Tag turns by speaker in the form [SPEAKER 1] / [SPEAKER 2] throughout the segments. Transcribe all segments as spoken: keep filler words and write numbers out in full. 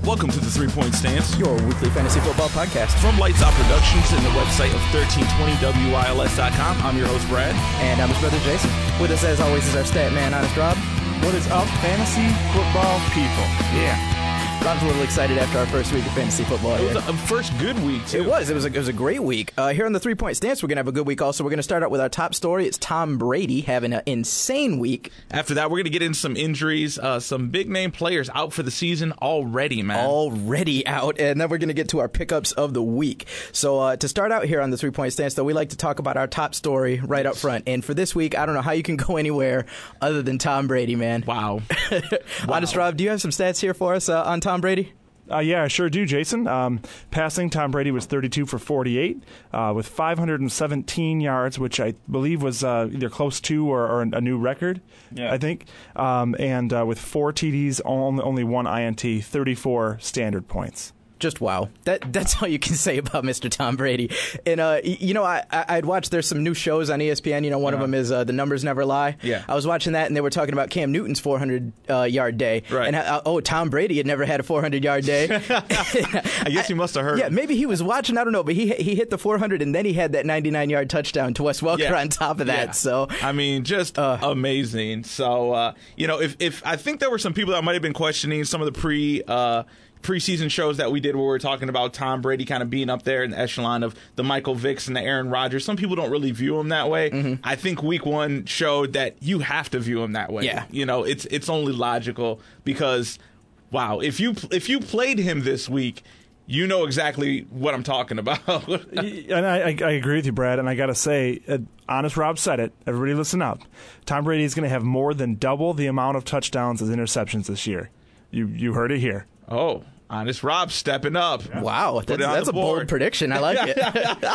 [SPEAKER 1] Welcome to the Three Point Stance,
[SPEAKER 2] your weekly fantasy football podcast.
[SPEAKER 1] From Lights Out Productions and the website of thirteen twenty W I L S dot com. I'm your host, Brad.
[SPEAKER 2] And I'm his brother, Jason. With us, as always, is our stat man, Honest Rob.
[SPEAKER 3] What is up, fantasy football people?
[SPEAKER 2] Yeah. Rob's a little excited after our first week of fantasy football.
[SPEAKER 1] It was a, a first good week, too.
[SPEAKER 2] It was. It was a, it was a great week. Uh, here on the Three Point Stance, we're going to have a good week also. We're going to start out with our top story. It's Tom Brady having an insane week.
[SPEAKER 1] After that, we're going to get into some injuries. Uh, some big-name players out for the season already, man.
[SPEAKER 2] Already out. And then we're going to get to our pickups of the week. So uh, to start out here on the Three Point Stance, though, we like to talk about our top story right up front. And for this week, I don't know how you can go anywhere other than Tom Brady, man.
[SPEAKER 1] Wow. wow.
[SPEAKER 2] Honest Rob, do you have some stats here for us uh, on Tom Brady?
[SPEAKER 3] Uh, yeah, I sure do, Jason. Um, passing, Tom Brady was thirty-two for forty-eight uh, with five hundred seventeen yards, which I believe was uh, either close to or, or a new record, yeah. I think. Um, and uh, with four T Ds, only, only one I N T, thirty-four standard points.
[SPEAKER 2] Just wow. That That's all you can say about Mister Tom Brady. And, uh, you know, I, I'd watched, there's some new shows on E S P N. You know, one uh-huh. of them is uh, The Numbers Never Lie.
[SPEAKER 1] Yeah.
[SPEAKER 2] I was watching that, and they were talking about Cam Newton's four hundred yard uh, day.
[SPEAKER 1] Right.
[SPEAKER 2] And, uh, oh, Tom Brady had never had a four hundred yard day.
[SPEAKER 1] I guess he must have heard.
[SPEAKER 2] Yeah, maybe he was watching. I don't know. But he he hit the four hundred, and then he had that ninety-nine yard touchdown to Wes Welker yeah. on top of that.
[SPEAKER 1] Yeah.
[SPEAKER 2] So
[SPEAKER 1] I mean, just uh, amazing. So, uh, you know, if, if I think there were some people that might have been questioning some of the pre uh, preseason shows that we did where we were talking about Tom Brady kind of being up there in the echelon of the Michael Vicks and the Aaron Rodgers. Some people don't really view him that way. Mm-hmm. I think week one showed that you have to view him that way.
[SPEAKER 2] Yeah.
[SPEAKER 1] You know, it's it's only logical because, wow, if you if you played him this week, you know exactly what I'm talking about.
[SPEAKER 3] And I, I agree with you, Brad. And I got to say, uh, Honest Rob said it. Everybody listen up. Tom Brady is going to have more than double the amount of touchdowns as interceptions this year. You you heard it here.
[SPEAKER 1] Oh, Honest Rob stepping up.
[SPEAKER 2] Yeah. Wow, that's, that's a bold prediction. I like it.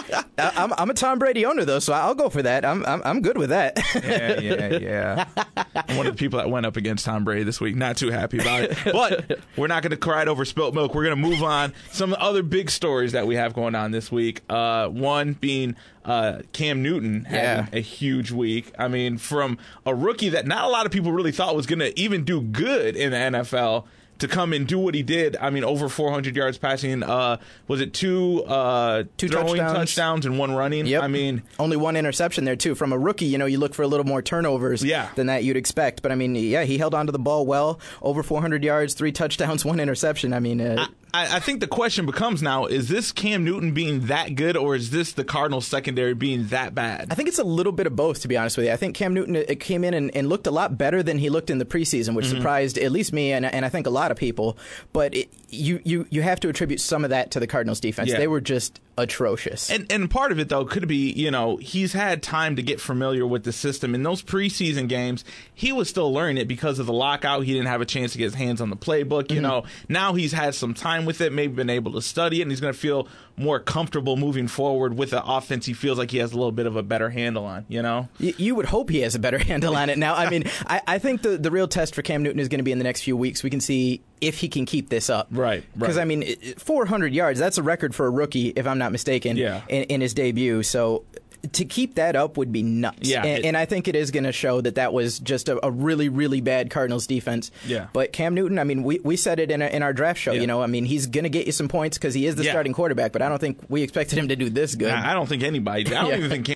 [SPEAKER 2] I'm, I'm a Tom Brady owner, though, so I'll go for that. I'm I'm, I'm good with that.
[SPEAKER 1] yeah, yeah, yeah. I'm one of the people that went up against Tom Brady this week. Not too happy about it. But we're not going to cry it over spilt milk. We're going to move on. Some other big stories that we have going on this week. Uh, one being uh, Cam Newton having yeah. a huge week. I mean, from a rookie that not a lot of people really thought was going to even do good in the N F L to come and do what he did. I mean, over four hundred yards passing. Uh, was it two, uh,
[SPEAKER 2] two
[SPEAKER 1] throwing
[SPEAKER 2] touchdowns.
[SPEAKER 1] touchdowns and one running?
[SPEAKER 2] Yep.
[SPEAKER 1] I mean,
[SPEAKER 2] only one interception there, too. From a rookie, you know, you look for a little more turnovers
[SPEAKER 1] yeah.
[SPEAKER 2] than that you'd expect. But, I mean, yeah, he held onto the ball well. Over four hundred yards, three touchdowns, one interception. I mean, uh,
[SPEAKER 1] I, I think the question becomes now, is this Cam Newton being that good, or is this the Cardinals secondary being that bad?
[SPEAKER 2] I think it's a little bit of both, to be honest with you. I think Cam Newton it came in and, and looked a lot better than he looked in the preseason, which mm-hmm. surprised at least me and, and I think a lot of people. But it, you, you, you have to attribute some of that to the Cardinals defense.
[SPEAKER 1] Yeah.
[SPEAKER 2] They were just atrocious.
[SPEAKER 1] And and part of it, though, could be, you know, he's had time to get familiar with the system. In those preseason games, he was still learning it because of the lockout. He didn't have a chance to get his hands on the playbook. You mm-hmm. know, now he's had some time with it, maybe been able to study it, and he's going to feel more comfortable moving forward with the offense he feels like he has a little bit of a better handle on, you know?
[SPEAKER 2] You, you would hope he has a better handle on it now. I mean, I, I think the, the real test for Cam Newton is going to be in the next few weeks. We can see if he can keep this up.
[SPEAKER 1] Right,
[SPEAKER 2] Because,
[SPEAKER 1] right.
[SPEAKER 2] I mean, four hundred yards, that's a record for a rookie, if I'm not mistaken,
[SPEAKER 1] yeah.
[SPEAKER 2] in, in his debut. So to keep that up would be nuts.
[SPEAKER 1] Yeah,
[SPEAKER 2] and,
[SPEAKER 1] it,
[SPEAKER 2] and I think it is going to show that that was just a, a really, really bad Cardinals defense.
[SPEAKER 1] Yeah.
[SPEAKER 2] But Cam Newton, I mean, we, we said it in, a, in our draft show,
[SPEAKER 1] yeah.
[SPEAKER 2] you know, I mean, he's going to get you some points because he is the
[SPEAKER 1] yeah.
[SPEAKER 2] starting quarterback, but I don't think we expected him to do this good.
[SPEAKER 1] I don't think anybody, I don't yeah. even think Cam